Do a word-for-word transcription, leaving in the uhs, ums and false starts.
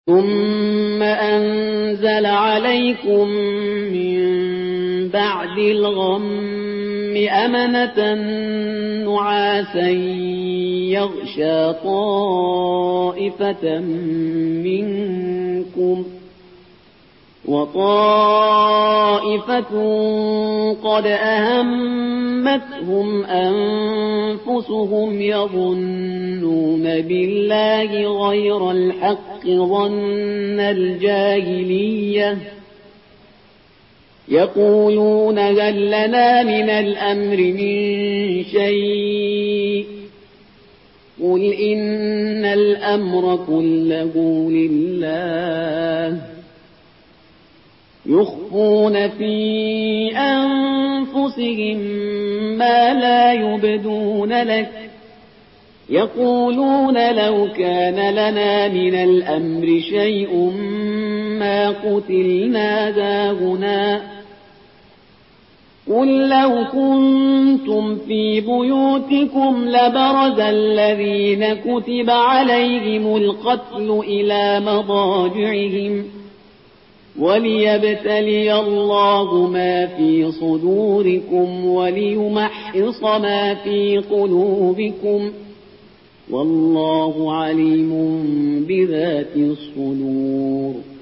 ثم أنزل عليكم من بعد الغم أمنة نعاسا يغشى طائفة منكم وطائفة قد أهمتهم أنفسهم يظنون بالله غير الحق ظن الجاهلية يقولون هل لنا من الأمر من شيء قل إن الأمر كله لله يخفون في أنفسهم ما لا يبدون لك يقولون لو كان لنا من الأمر شيء ما قتلنا هاهنا قل لو كنتم في بيوتكم لبرز الذين كتب عليهم القتل إلى مضاجعهم وليبتلي الله ما في صدوركم وليمحص ما في قلوبكم والله عليم بذات الصدور